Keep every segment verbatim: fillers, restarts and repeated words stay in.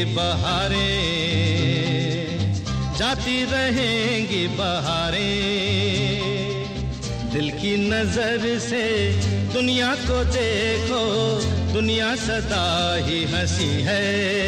बहारें, जाती रहेंगी बहारें। दिल की नजर से दुनिया को देखो, दुनिया सदा ही हंसी है।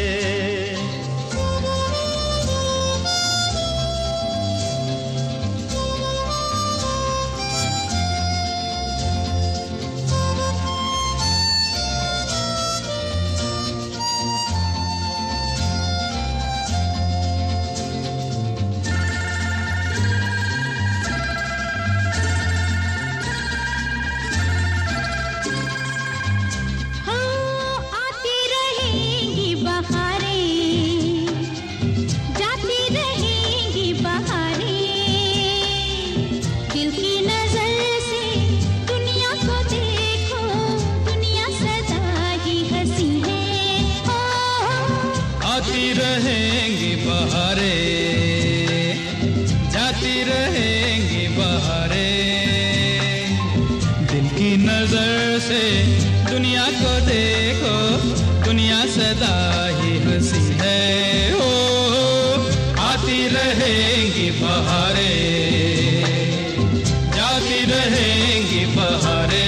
आती रहेंगी बहारें, जाती रहेंगी बहारें। दिल की नजर से दुनिया को देखो, दुनिया सदा ही हंसी है। ओ आती रहेंगी बहारें, जाती रहेंगी बहारें।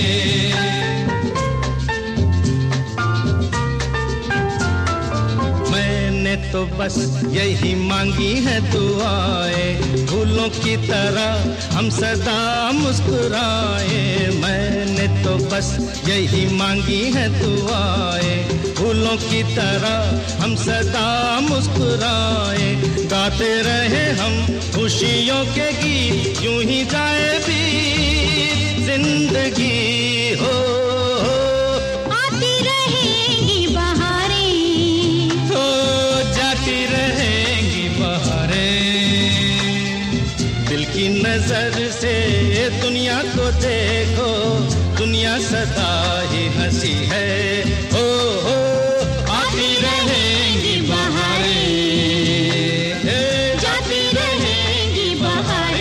तो बस यही मांगी है दुआएं, फूलों की तरह हम सदा मुस्कुराए। मैंने तो बस यही मांगी है दुआएं, फूलों की तरह हम सदा मुस्कुराए। गाते रहे हम खुशियों के गीत, यूं ही जाए भी जिंदगी हो। की नजर से दुनिया को देखो, दुनिया सदा ही हंसी है। हो हो आती रहेंगी बहारें, जाती रहेंगी बहारें।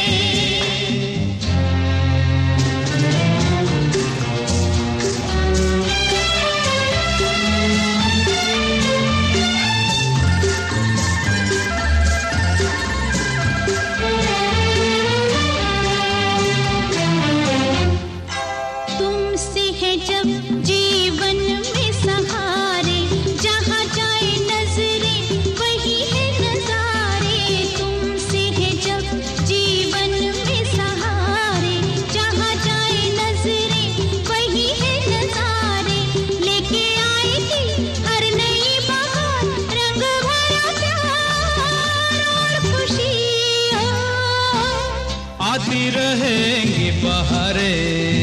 जीवन में सहारे, जहाँ जाए नजरें वही है नजारे। तुमसे है जब जीवन में सहारे, जहाँ जाए नजरें वही है नजारे। लेके आएगी हर नई बहार, रंग भरा प्यार और खुशी हो। आती रहेंगी बहारें,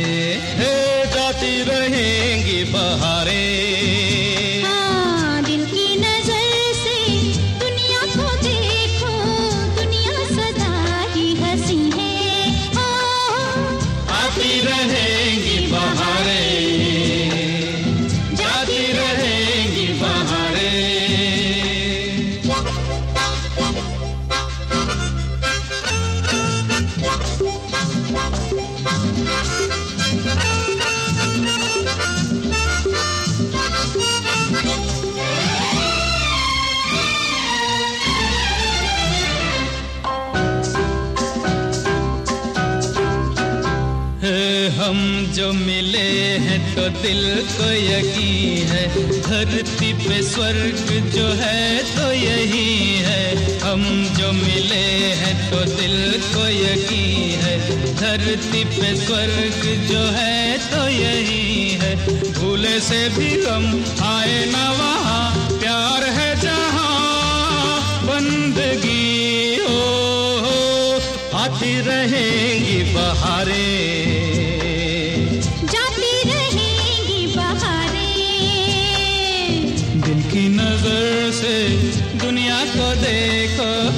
जाती रहेंगी बहारें। हाँ, दिल की नजर से दुनिया को देखो, दुनिया सदा ही हंसी है। आती रहेंगी बहारें, जाती रहेंगी बहारें। हम जो मिले हैं तो दिल को यकीन है, धरती पे स्वर्ग जो है तो यही है। हम जो मिले हैं तो दिल को यकीन है, धरती पे स्वर्ग जो है तो यही है। भूले से भी हम आए ना वहाँ, प्यार है जहाँ बंदगी हो। आती रहेंगी बहारें, दिल की नजर से दुनिया को देखो,